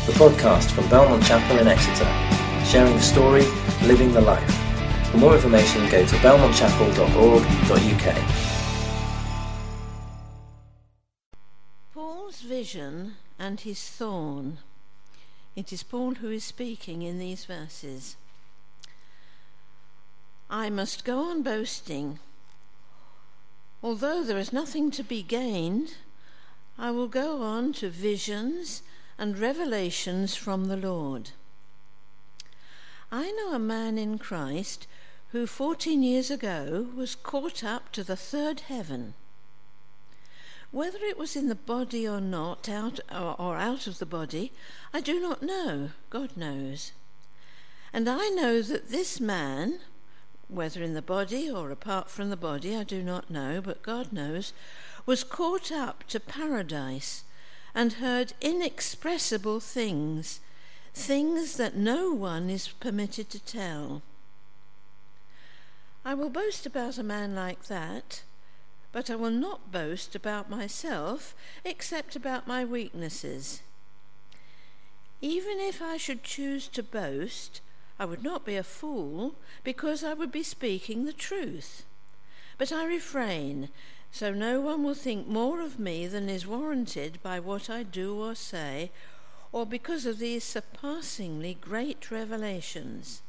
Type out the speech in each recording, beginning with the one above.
the podcast from Belmont Chapel in Exeter, sharing the story, living the life. For more information, go to belmontchapel.org.uk. Paul's vision and his thorn. It is Paul who is speaking in these verses. I must go on boasting. Although there is nothing to be gained, I will go on to visions and revelations from the Lord. I know a man in Christ who 14 years ago was caught up to the third heaven. Whether it was in the body or not, out of the body, I do not know. God knows. And I know that this man, whether in the body or apart from the body, I do not know, but God knows, was caught up to paradise and heard inexpressible things that no one is permitted to tell. I will boast about a man like that, but I will not boast about myself except about my weaknesses. Even if I should choose to boast, I would not be a fool, because I would be speaking the truth. But I refrain, so no one will think more of me than is warranted by what I do or say, or because of these surpassingly great revelations.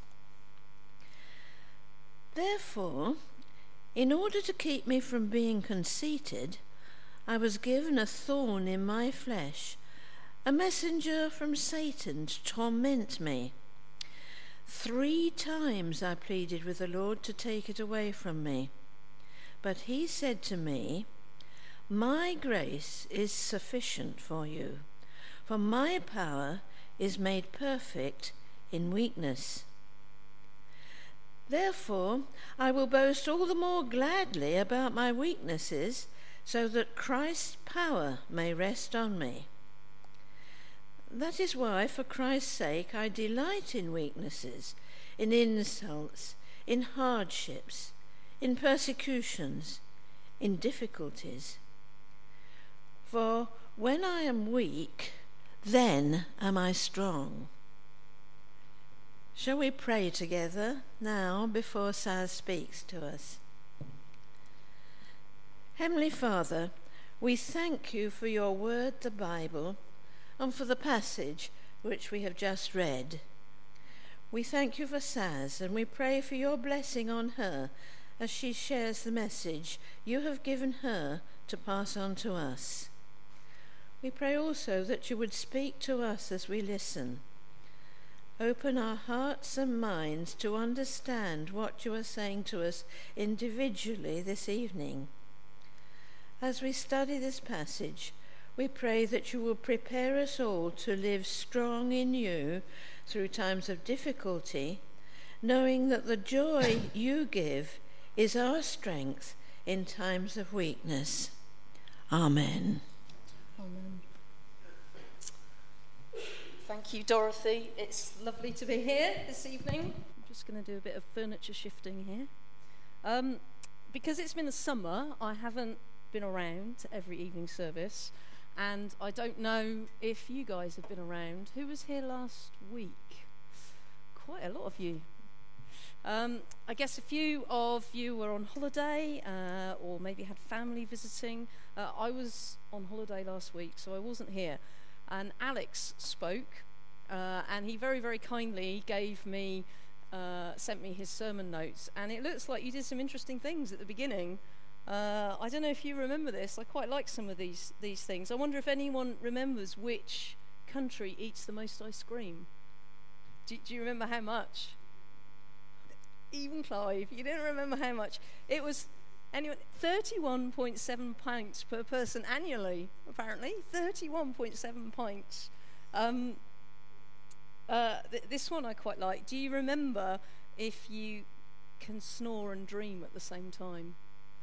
Therefore, in order to keep me from being conceited, I was given a thorn in my flesh, a messenger from Satan to torment me. 3 times I pleaded with the Lord to take it away from me. But he said to me, My grace is sufficient for you, for my power is made perfect in weakness. Therefore, I will boast all the more gladly about my weaknesses, so that Christ's power may rest on me. That is why, for Christ's sake, I delight in weaknesses, in insults, in hardships, in persecutions, in difficulties. For when I am weak, then am I strong. Shall we pray together now before Saz speaks to us? Heavenly Father, we thank you for your word, the Bible, and for the passage which we have just read. We thank you for Saz, and we pray for your blessing on her as she shares the message you have given her to pass on to us. We pray also that you would speak to us as we listen. Open our hearts and minds to understand what you are saying to us individually this evening. As we study this passage, we pray that you will prepare us all to live strong in you through times of difficulty, knowing that the joy you give is our strength in times of weakness. Amen. Amen. Thank you, Dorothy. It's lovely to be here this evening. I'm just going to do a bit of furniture shifting here. Because it's been the summer, I haven't been around to every evening service, and I don't know if you guys have been around. Who was here last week? Quite a lot of you. I guess a few of you were on holiday or maybe had family visiting. I was on holiday last week, so I wasn't here. And Alex spoke, and he very, very kindly sent me his sermon notes. And it looks like you did some interesting things at the beginning. I don't know if you remember this. I quite like some of these things. I wonder if anyone remembers which country eats the most ice cream. Do you remember how much? Even Clive, you didn't remember how much. It was 31.7 pints per person annually, apparently. 31.7 pints. This one I quite like. Do you remember if you can snore and dream at the same time?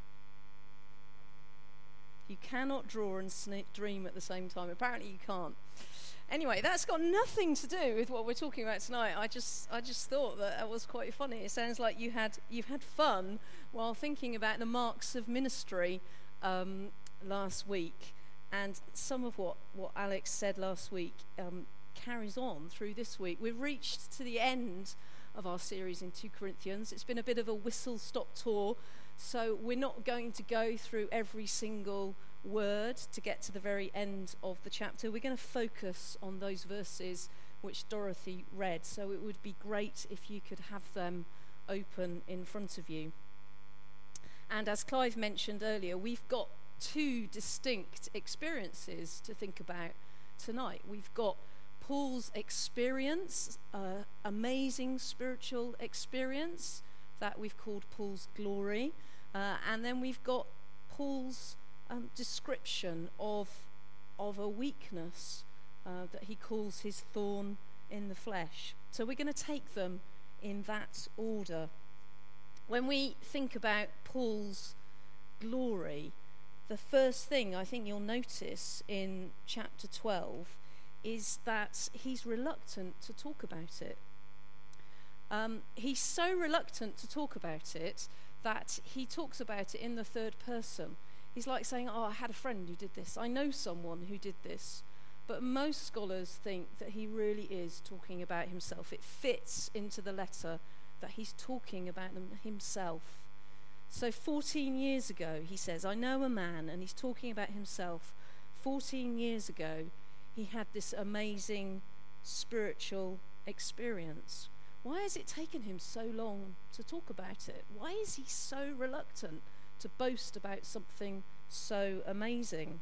You cannot draw and dream at the same time. Apparently you can't. Anyway, that's got nothing to do with what we're talking about tonight. I just thought that was quite funny. It sounds like you've had fun while thinking about the marks of ministry last week, and some of what Alex said last week carries on through this week. We've reached to the end of our series in 2 Corinthians. It's been a bit of a whistle-stop tour, so we're not going to go through every single word to get to the very end of the chapter. We're going to focus on those verses which Dorothy read, so it would be great if you could have them open in front of you. And as Clive mentioned earlier, we've got two distinct experiences to think about tonight. We've got Paul's experience, amazing spiritual experience that we've called Paul's glory, and then we've got Paul's description of a weakness that he calls his thorn in the flesh. So we're going to take them in that order. When we think about Paul's glory, the first thing I think you'll notice in chapter 12 is that he's reluctant to talk about it. He's so reluctant to talk about it that he talks about it in the third person. He's like saying, I had a friend who did this. I know someone who did this. But most scholars think that he really is talking about himself. It fits into the letter that he's talking about himself. So 14 years ago, he says, I know a man, and he's talking about himself. 14 years ago, he had this amazing spiritual experience. Why has it taken him so long to talk about it? Why is he so reluctant to boast about something so amazing?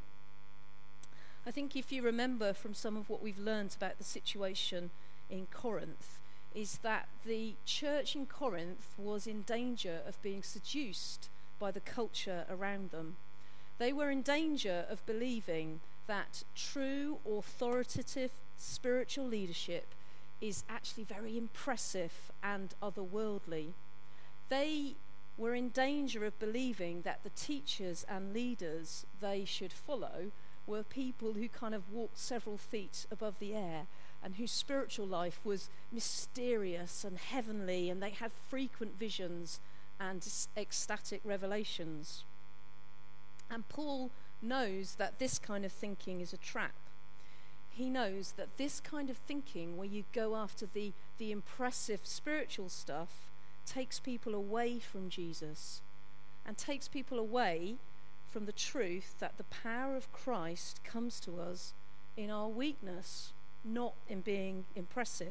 I think if you remember from some of what we've learned about the situation in Corinth, is that the church in Corinth was in danger of being seduced by the culture around them. They were in danger of believing that true, authoritative spiritual leadership is actually very impressive and otherworldly. They were in danger of believing that the teachers and leaders they should follow were people who kind of walked several feet above the air and whose spiritual life was mysterious and heavenly, and they had frequent visions and ecstatic revelations. And Paul knows that this kind of thinking is a trap. He knows that this kind of thinking, where you go after the impressive spiritual stuff, takes people away from Jesus and takes people away from the truth that the power of Christ comes to us in our weakness, not in being impressive.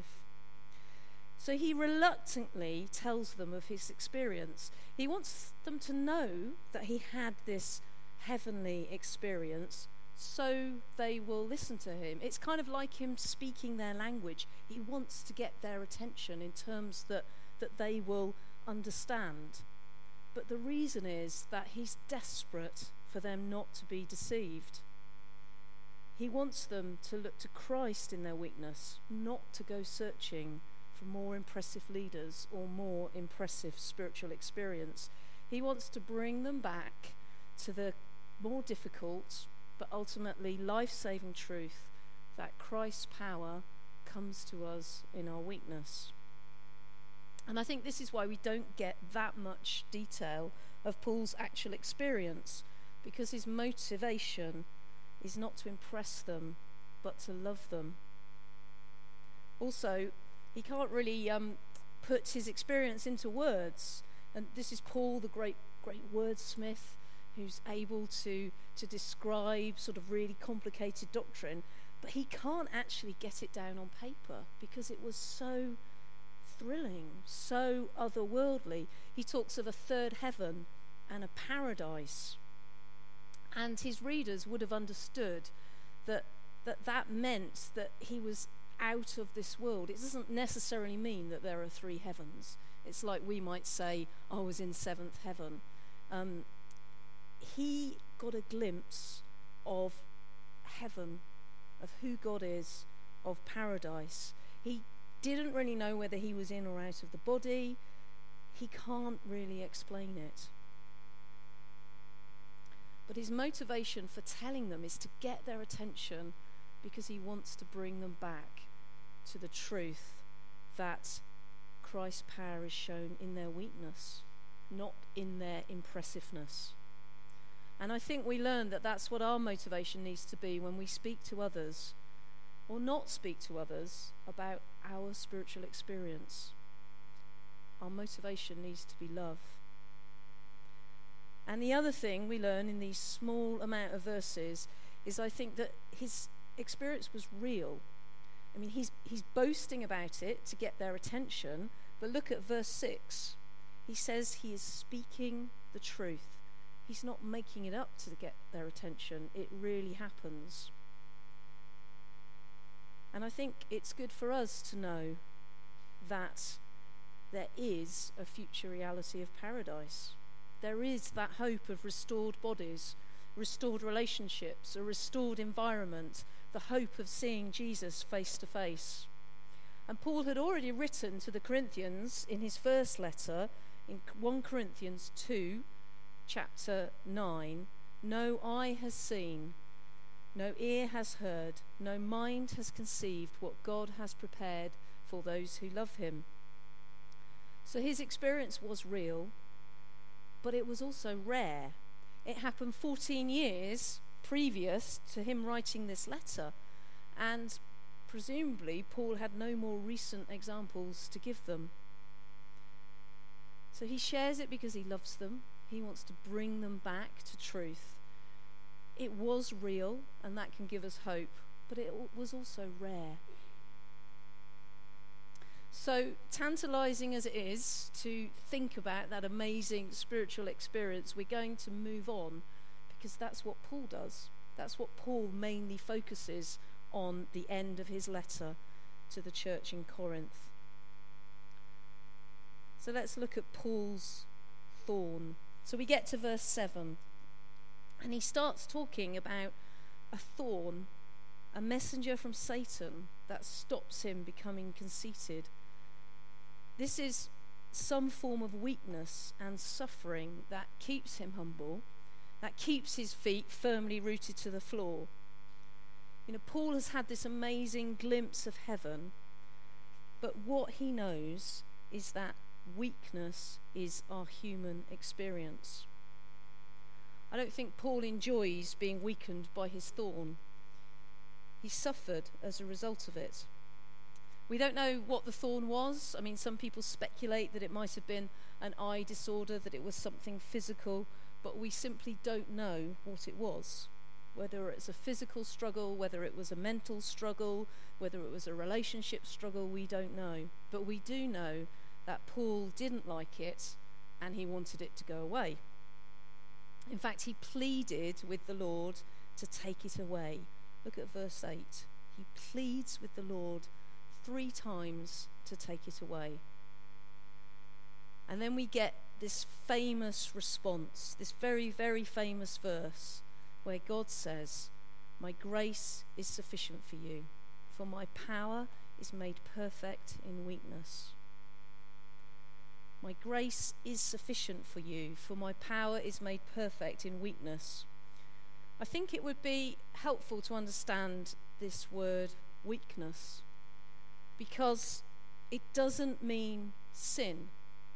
So he reluctantly tells them of his experience. He wants them to know that he had this heavenly experience so they will listen to him. It's kind of like him speaking their language. He wants to get their attention in terms that they will understand. But the reason is that he's desperate for them not to be deceived. He wants them to look to Christ in their weakness, not to go searching for more impressive leaders or more impressive spiritual experience. He wants to bring them back to the more difficult but ultimately life-saving truth that Christ's power comes to us in our weakness. And I think this is why we don't get that much detail of Paul's actual experience, because his motivation is not to impress them, but to love them. Also, he can't really put his experience into words. And this is Paul, the great wordsmith, who's able to describe sort of really complicated doctrine, but he can't actually get it down on paper because it was so thrilling, so otherworldly. He talks of a third heaven and a paradise. And his readers would have understood that meant that he was out of this world. It doesn't necessarily mean that there are three heavens. It's like we might say, I was in seventh heaven. He got a glimpse of heaven, of who God is, of paradise. He didn't really know whether he was in or out of the body. He can't really explain it. But his motivation for telling them is to get their attention, because he wants to bring them back to the truth that Christ's power is shown in their weakness, not in their impressiveness. And I think we learn that that's what our motivation needs to be when we speak to others. or not speak to others about our spiritual experience. Our motivation needs to be love. And the other thing we learn in these small amount of verses is, I think, that his experience was real. I mean, he's boasting about it to get their attention, but look at verse 6. He says he is speaking the truth. He's not making it up to get their attention. It really happens. And I think it's good for us to know that there is a future reality of paradise. There is that hope of restored bodies, restored relationships, a restored environment, the hope of seeing Jesus face to face. And Paul had already written to the Corinthians in his first letter, in 1 Corinthians 2, chapter 9, "No eye has seen, no ear has heard, no mind has conceived what God has prepared for those who love him." So his experience was real, but it was also rare. It happened 14 years previous to him writing this letter, and presumably Paul had no more recent examples to give them. So he shares it because he loves them. He wants to bring them back to truth. It was real, and that can give us hope, but it was also rare. So tantalizing as it is to think about that amazing spiritual experience, we're going to move on, because that's what Paul does. That's what Paul mainly focuses on the end of his letter to the church in Corinth. So let's look at Paul's thorn. So we get to verse 7, and he starts talking about a thorn, a messenger from Satan that stops him becoming conceited. This is some form of weakness and suffering that keeps him humble, that keeps his feet firmly rooted to the floor. You know, Paul has had this amazing glimpse of heaven, but what he knows is that weakness is our human experience. I don't think Paul enjoys being weakened by his thorn. He suffered as a result of it. We don't know what the thorn was. I mean, some people speculate that it might have been an eye disorder, that it was something physical, but we simply don't know what it was. Whether it's a physical struggle, whether it was a mental struggle, whether it was a relationship struggle, we don't know. But we do know that Paul didn't like it, and he wanted it to go away. In fact, he pleaded with the Lord to take it away. Look at verse 8. He pleads with the Lord 3 times to take it away. And then we get this famous response, this very, very famous verse, where God says, "My grace is sufficient for you, for my power is made perfect in weakness." My grace is sufficient for you, for my power is made perfect in weakness. I think it would be helpful to understand this word weakness, because it doesn't mean sin.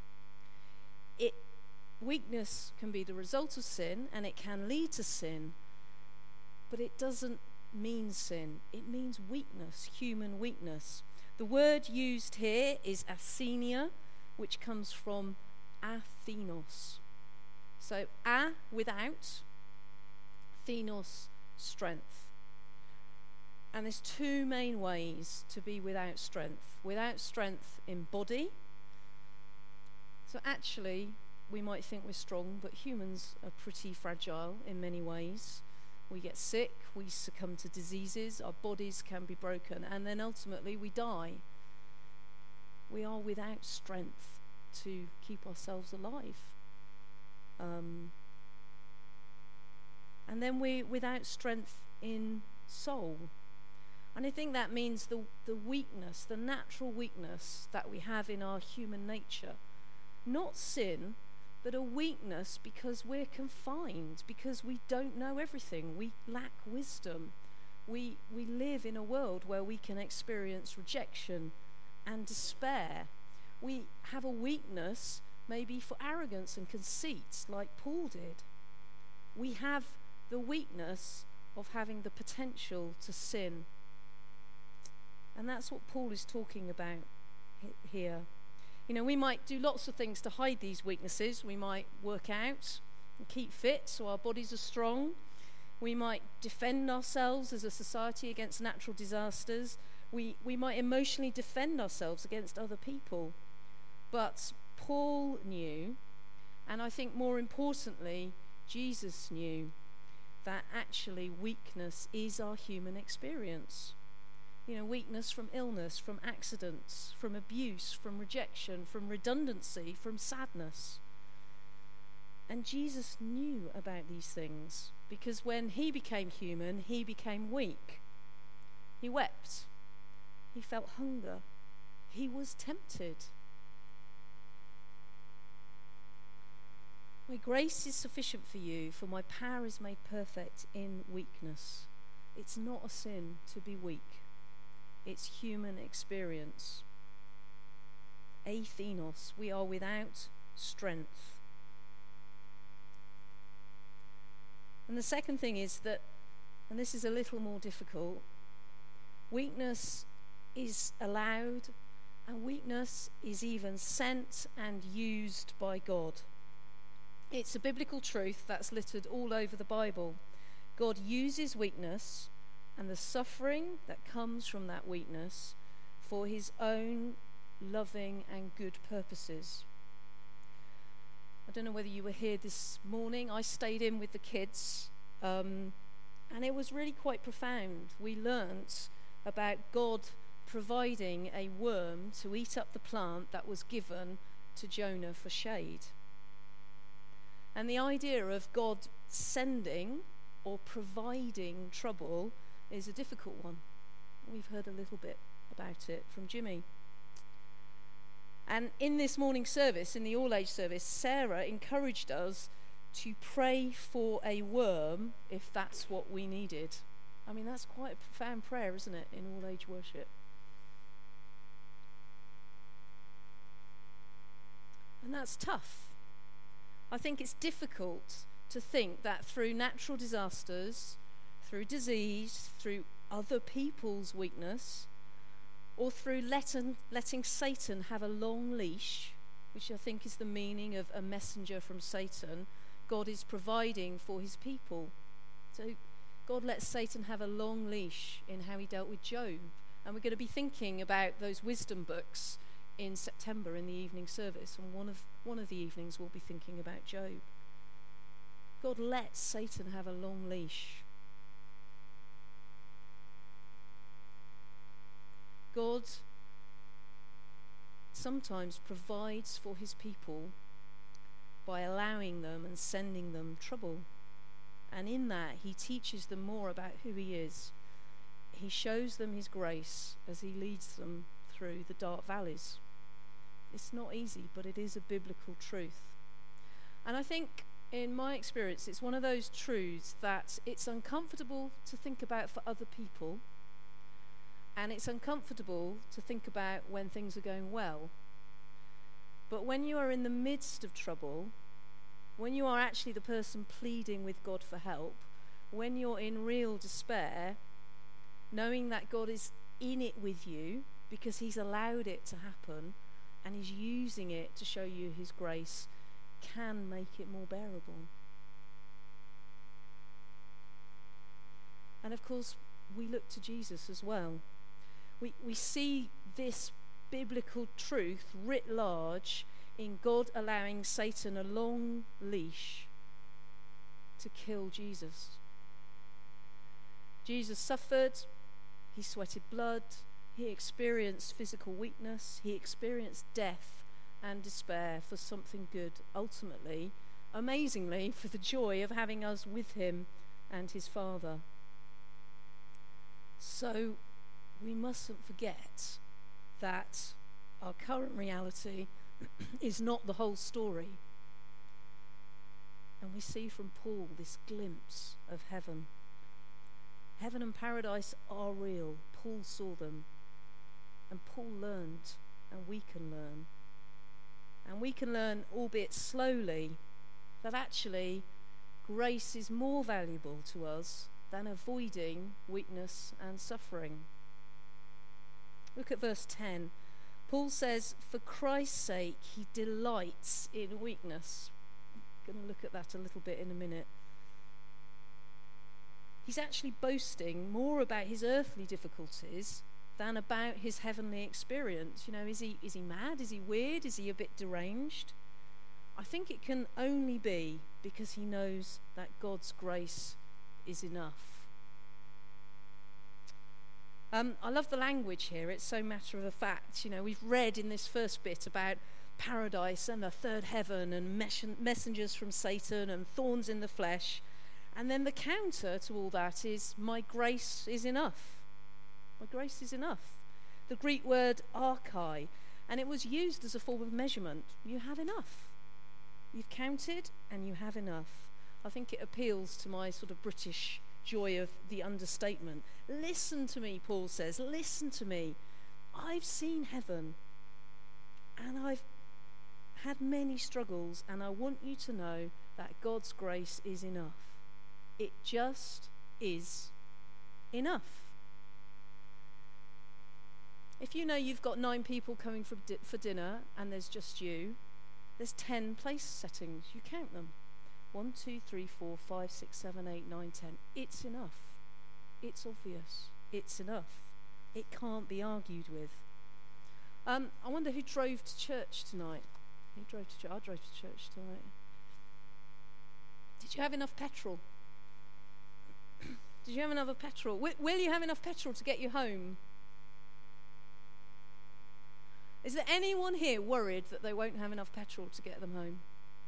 Weakness can be the result of sin, and it can lead to sin, but it doesn't mean sin. It means weakness, human weakness. The word used here is asthenia, which comes from athenos. So without, thenos, strength. And there's 2 main ways to be without strength. Without strength in body. So actually, we might think we're strong, but humans are pretty fragile in many ways. We get sick, we succumb to diseases, our bodies can be broken, and then ultimately we die. We are without strength to keep ourselves alive. And then we're without strength in soul. And I think that means the weakness, the natural weakness that we have in our human nature. Not sin, but a weakness because we're confined, because we don't know everything. We lack wisdom. We live in a world where we can experience rejection and despair. We have a weakness maybe for arrogance and conceit, like Paul did. We have the weakness of having the potential to sin. And that's what Paul is talking about here. You know, we might do lots of things to hide these weaknesses. We might work out and keep fit so our bodies are strong. We might defend ourselves as a society against natural disasters. We might emotionally defend ourselves against other people. But Paul knew, and I think more importantly, Jesus knew, that actually weakness is our human experience. You know, weakness from illness, from accidents, from abuse, from rejection, from redundancy, from sadness. And Jesus knew about these things because when he became human, he became weak. He wept. He felt hunger. He was tempted. My grace is sufficient for you, for my power is made perfect in weakness. It's not a sin to be weak. It's human experience. Athenos, we are without strength. And the second thing is that, and this is a little more difficult, weakness is allowed, and weakness is even sent and used by God. It's a biblical truth that's littered all over the Bible. God uses weakness and the suffering that comes from that weakness for his own loving and good purposes. I don't know whether you were here this morning. I stayed in with the kids, and it was really quite profound. We learnt about God providing a worm to eat up the plant that was given to Jonah for shade. And the idea of God sending or providing trouble is a difficult one. We've heard a little bit about it from Jimmy. And in this morning service, in the all-age service, Sarah encouraged us to pray for a worm if that's what we needed. I mean, that's quite a profound prayer, isn't it, in all-age worship? And that's tough. I think it's difficult to think that through natural disasters, through disease, through other people's weakness, or through letting Satan have a long leash, which I think is the meaning of a messenger from Satan, God is providing for his people. So God lets Satan have a long leash in how he dealt with Job. And we're going to be thinking about those wisdom books in September in the evening service, and one of the evenings we'll be thinking about Job. God lets Satan have a long leash. God sometimes provides for his people by allowing them and sending them trouble. And in that, he teaches them more about who he is. He shows them his grace as he leads them through the dark valleys. It's not easy, but it is a biblical truth. And I think, in my experience, it's one of those truths that it's uncomfortable to think about for other people, and it's uncomfortable to think about when things are going well. But when you are in the midst of trouble, when you are actually the person pleading with God for help, when you're in real despair, knowing that God is in it with you because he's allowed it to happen and he's using it to show you his grace, can make it more bearable. And of course, we look to Jesus as well. We see this biblical truth writ large in God allowing Satan a long leash to kill Jesus. Jesus suffered, he sweated blood, he experienced physical weakness, he experienced death and despair for something good, ultimately, amazingly, for the joy of having us with him and his Father. So we mustn't forget that our current reality is not the whole story. And we see from Paul this glimpse of heaven. Heaven and paradise are real. Paul saw them. And Paul learned, and we can learn. And we can learn, albeit slowly, that actually grace is more valuable to us than avoiding weakness and suffering. Look at verse 10. Paul says, for Christ's sake, he delights in weakness. I'm going to look at that a little bit in a minute. He's actually boasting more about his earthly difficulties than about his heavenly experience. You know, is he mad? Is he weird? Is he a bit deranged? I think it can only be because he knows that God's grace is enough. I love the language here. It's so matter of fact. You know, we've read in this first bit about paradise and the third heaven and messengers from Satan and thorns in the flesh. And then the counter to all that is, my grace is enough. My grace is enough. The Greek word archai, and it was used as a form of measurement. You have enough. You've counted and you have enough. I think it appeals to my sort of British joy of the understatement. Listen to me, Paul says, listen to me. I've seen heaven and I've had many struggles, and I want you to know that God's grace is enough. It just is enough. If you know you've got 9 people coming for dinner and there's just you, there's 10 place settings. You count them. 1, 2, 3, 4, 5, 6, 7, 8, 9, 10. It's enough. It's obvious. It's enough. It can't be argued with. I wonder who drove to church tonight. Who drove to church? I drove to church tonight. Did you have enough petrol? Did you have enough petrol? Will you have enough petrol to get you home? Is there anyone here worried that they won't have enough petrol to get them home?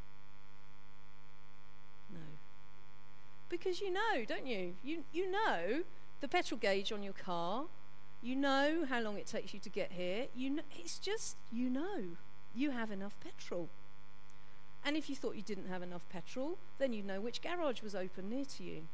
No. Because you know, don't you? You know the petrol gauge on your car. You know how long it takes you to get here. You know, it's just, you know, you have enough petrol. And if you thought you didn't have enough petrol, then you'd know which garage was open near to you.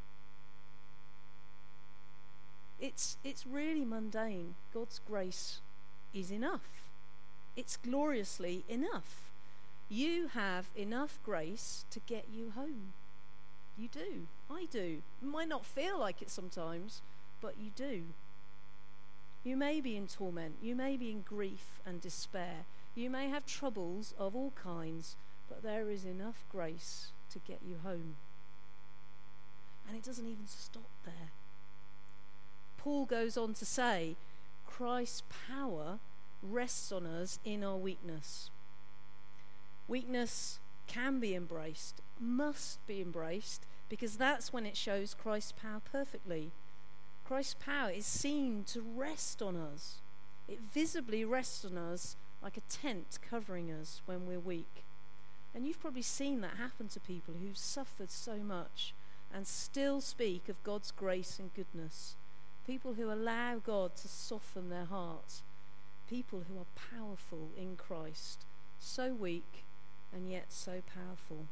It's really mundane. God's grace is enough. It's gloriously enough. You have enough grace to get you home. You do. I do. It might not feel like it sometimes, but you do. You may be in torment. You may be in grief and despair. You may have troubles of all kinds, but there is enough grace to get you home. And it doesn't even stop there. Paul goes on to say, Christ's power rests on us in our weakness. Weakness can be embraced, must be embraced, because that's when it shows Christ's power perfectly. Christ's power is seen to rest on us. It visibly rests on us like a tent covering us when we're weak. And you've probably seen that happen to people who've suffered so much and still speak of God's grace and goodness. People who allow God to soften their hearts. People who are powerful in Christ, so weak and yet so powerful.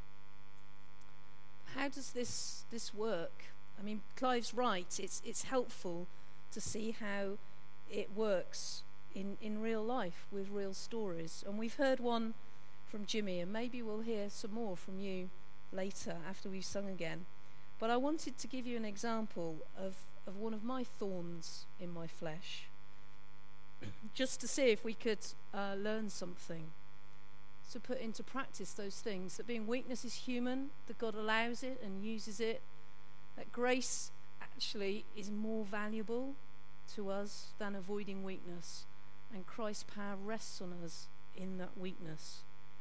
How does this work? I mean, Clive's right. It's helpful to see how it works in real life with real stories. And we've heard one from Jimmy, and maybe we'll hear some more from you later after we've sung again. But I wanted to give you an example of one of my thorns in my flesh, just to see if we could learn something, to put into practice those things, that being weakness is human, that God allows it and uses it, that grace actually is more valuable to us than avoiding weakness, and Christ's power rests on us in that weakness.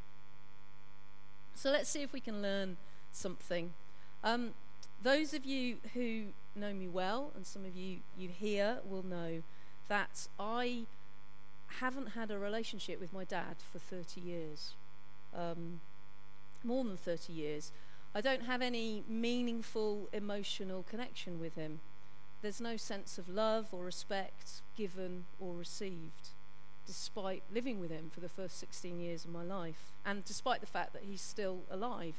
So let's see if we can learn something. Those of you who know me well, and some of you here will know that I haven't had a relationship with my dad for 30 years. More than 30 years. I don't have any meaningful emotional connection with him. There's no sense of love or respect given or received, despite living with him for the first 16 years of my life, and despite the fact that he's still alive.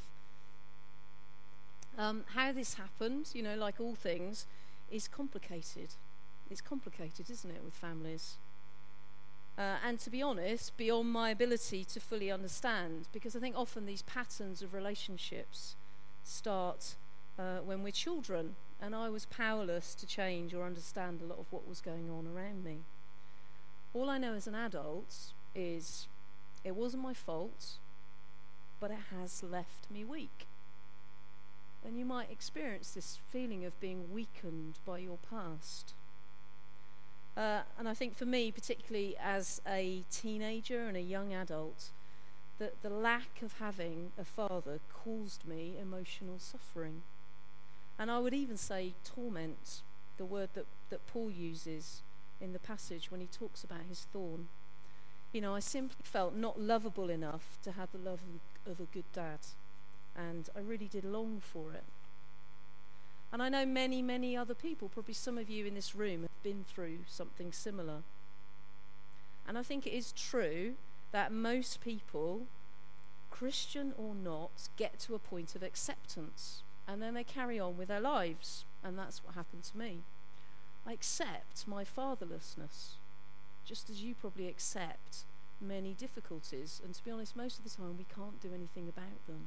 How this happened, you know, like all things, is complicated. It's complicated, isn't it, with families? And to be honest, beyond my ability to fully understand, because I think often these patterns of relationships start when we're children, and I was powerless to change or understand a lot of what was going on around me. All I know as an adult is it wasn't my fault, but it has left me weak. And you might experience this feeling of being weakened by your past. And I think for me, particularly as a teenager and a young adult, that the lack of having a father caused me emotional suffering. And I would even say torment, the word that Paul uses in the passage when he talks about his thorn. I simply felt not lovable enough to have the love of a good dad. And I really did long for it. And I know many, many other people, probably some of you in this room, have been through something similar. And I think it is true that most people, Christian or not, get to a point of acceptance. And then they carry on with their lives. And that's what happened to me. I accept my fatherlessness, just as you probably accept many difficulties. And to be honest, most of the time we can't do anything about them.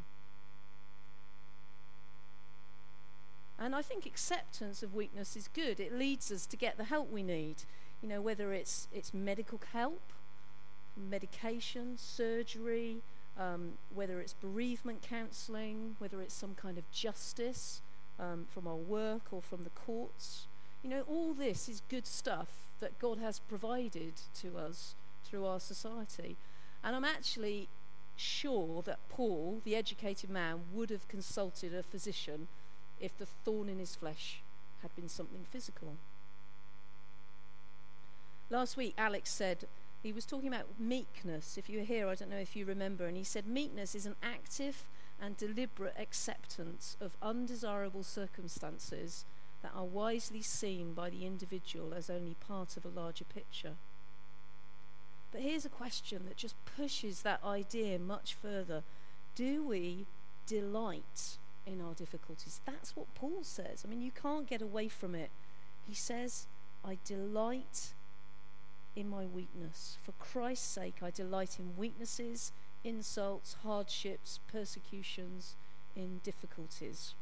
And I think acceptance of weakness is good. It leads us to get the help we need. Whether it's medical help, medication, surgery, whether it's bereavement counselling, whether it's some kind of justice from our work or from the courts. All this is good stuff that God has provided to us through our society. And I'm actually sure that Paul, the educated man, would have consulted a physician if the thorn in his flesh had been something physical. Last week, Alex said, he was talking about meekness. If you were here, I don't know if you remember, and he said meekness is an active and deliberate acceptance of undesirable circumstances that are wisely seen by the individual as only part of a larger picture. But here's a question that just pushes that idea much further. Do we delight in our difficulties? That's what Paul says. You can't get away from it. He says, I delight in my weakness. For Christ's sake, I delight in weaknesses, insults, hardships, persecutions, in difficulties.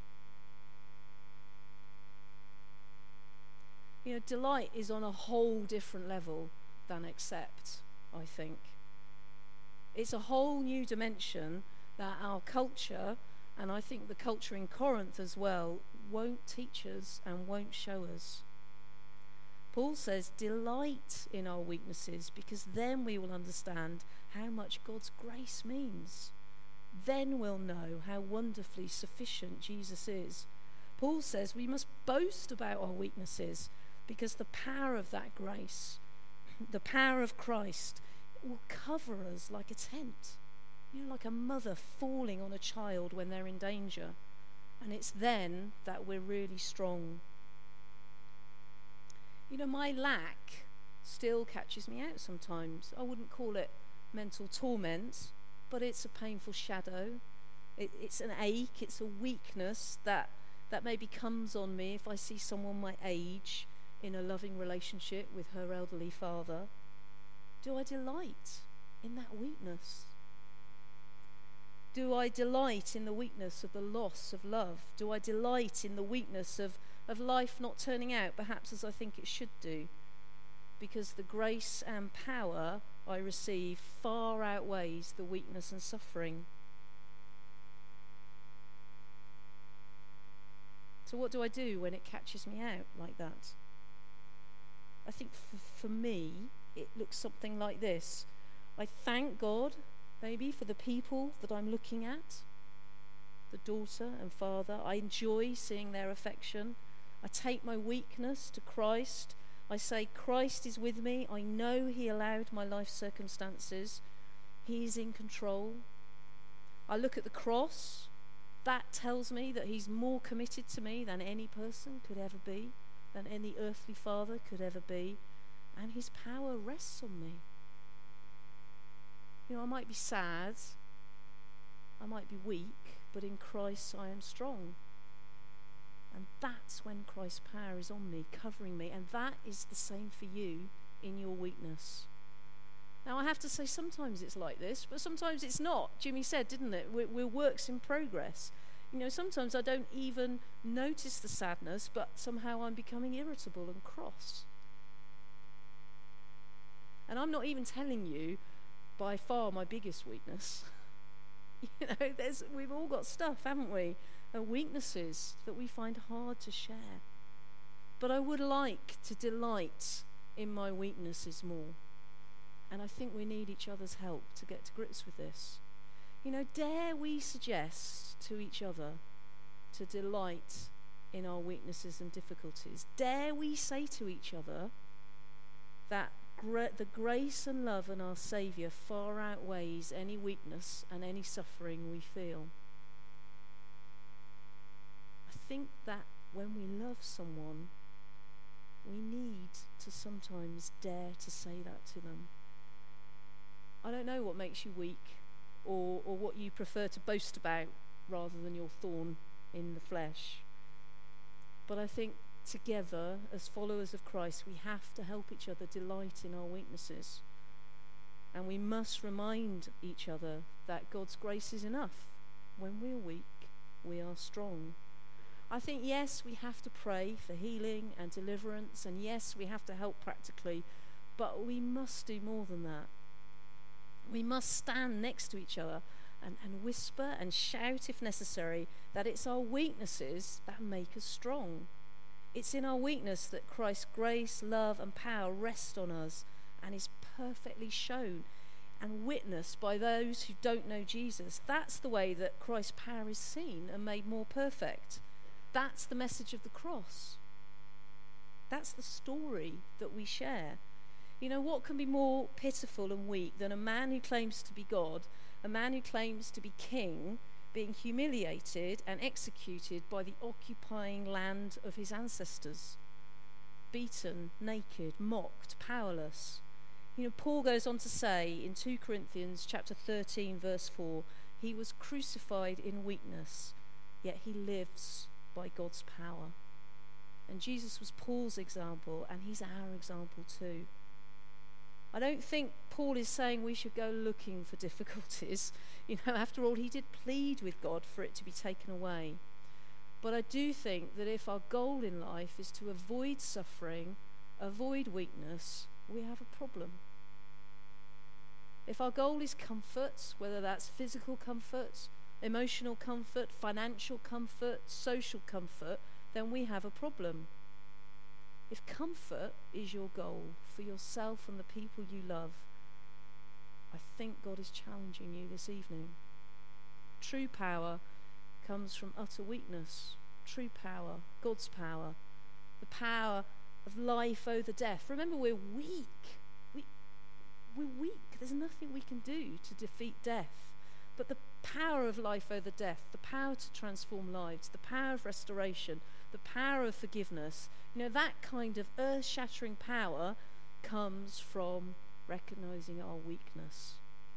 Delight is on a whole different level than accept, I think. It's a whole new dimension that our culture, and I think the culture in Corinth as well, won't teach us and won't show us. Paul says, delight in our weaknesses, because then we will understand how much God's grace means. Then we'll know how wonderfully sufficient Jesus is. Paul says we must boast about our weaknesses, because the power of that grace, the power of Christ, will cover us like a tent. Like a mother falling on a child when they're in danger. And it's then that we're really strong. My lack still catches me out sometimes. I wouldn't call it mental torment, but it's a painful shadow. It's an ache, it's a weakness that maybe comes on me if I see someone my age in a loving relationship with her elderly father. Do I delight in that weakness? Do I delight in the weakness of the loss of love? Do I delight in the weakness of life not turning out perhaps as I think it should do? Because the grace and power I receive far outweighs the weakness and suffering. So what do I do when it catches me out like that? I think for me, it looks something like this. I thank God, maybe, for the people that I'm looking at, the daughter and father. I enjoy seeing their affection. I take my weakness to Christ. I say, Christ is with me. I know he allowed my life circumstances. He's in control. I look at the cross. That tells me that he's more committed to me than any person could ever be, than any earthly father could ever be. And his power rests on me. I might be sad, I might be weak, but in Christ I am strong. And that's when Christ's power is on me, covering me. And that is the same for you in your weakness. Now I have to say, sometimes it's like this, but sometimes it's not. Jimmy said, didn't it? We're works in progress. Sometimes I don't even notice the sadness, but somehow I'm becoming irritable and cross. And I'm not even telling you by far my biggest weakness. We've all got stuff, haven't we? Weaknesses that we find hard to share. But I would like to delight in my weaknesses more. And I think we need each other's help to get to grips with this. Dare we suggest to each other to delight in our weaknesses and difficulties? Dare we say to each other that the grace and love in our Saviour far outweighs any weakness and any suffering we feel? I think that when we love someone, we need to sometimes dare to say that to them. I don't know what makes you weak or what you prefer to boast about rather than your thorn in the flesh. But I think together, as followers of Christ, we have to help each other delight in our weaknesses. And we must remind each other that God's grace is enough. When we're weak, we are strong. I think, yes, we have to pray for healing and deliverance, and yes, we have to help practically, but we must do more than that. We must stand next to each other and whisper and shout, if necessary, that it's our weaknesses that make us strong. It's in our weakness that Christ's grace, love and power rest on us and is perfectly shown and witnessed by those who don't know Jesus. That's the way that Christ's power is seen and made more perfect. That's the message of the cross. That's the story that we share. What can be more pitiful and weak than a man who claims to be God, a man who claims to be king, being humiliated and executed by the occupying land of his ancestors, beaten, naked, mocked, powerless. Paul goes on to say in 2 Corinthians chapter 13 verse 4, he was crucified in weakness, yet he lives by God's power. And Jesus was Paul's example, and he's our example too. I don't think Paul is saying we should go looking for difficulties. After all, he did plead with God for it to be taken away. But I do think that if our goal in life is to avoid suffering, avoid weakness, we have a problem. If our goal is comfort, whether that's physical comfort, emotional comfort, financial comfort, social comfort, then we have a problem. If comfort is your goal for yourself and the people you love, I think God is challenging you this evening. True power comes from utter weakness. True power, God's power, the power of life over death. Remember, we're weak. We're weak. There's nothing we can do to defeat death. But the power of life over death, the power to transform lives, the power of restoration, the power of forgiveness, that kind of earth-shattering power comes from recognizing our weakness.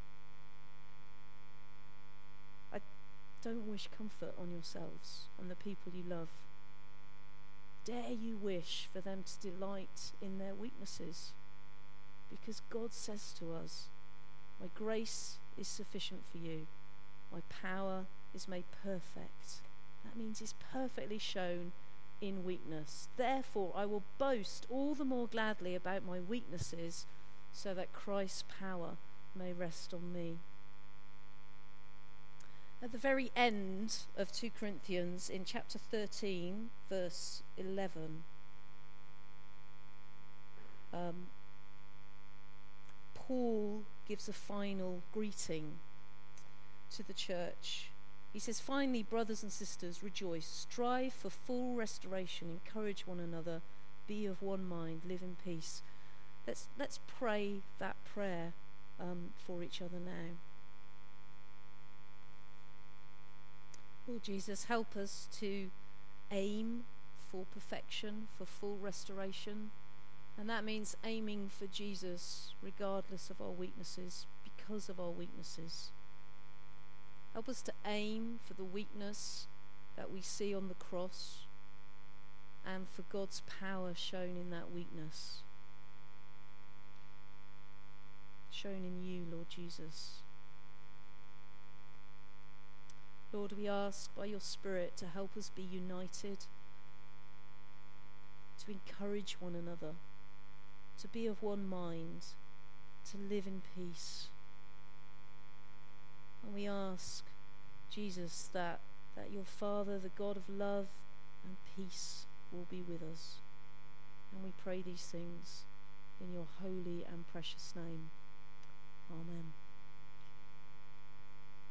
I don't wish comfort on yourselves and the people you love. Dare you wish for them to delight in their weaknesses, because God says to us, my grace is sufficient for you. My power is made perfect. That means it's perfectly shown in weakness. Therefore, I will boast all the more gladly about my weaknesses, so that Christ's power may rest on me. At the very end of 2 Corinthians, in chapter 13, verse 11, Paul gives a final greeting to the church. He says, finally, brothers and sisters, rejoice, strive for full restoration, encourage one another, be of one mind, live in peace. Let's pray that prayer for each other now. Lord Jesus, help us to aim for perfection, for full restoration. And that means aiming for Jesus regardless of our weaknesses, because of our weaknesses. Help us to aim for the weakness that we see on the cross and for God's power shown in that weakness. Shown in you, Lord Jesus. Lord, we ask by your Spirit to help us be united, to encourage one another, to be of one mind, to live in peace. And we ask, Jesus, that your Father, the God of love and peace, will be with us. And we pray these things in your holy and precious name. Amen.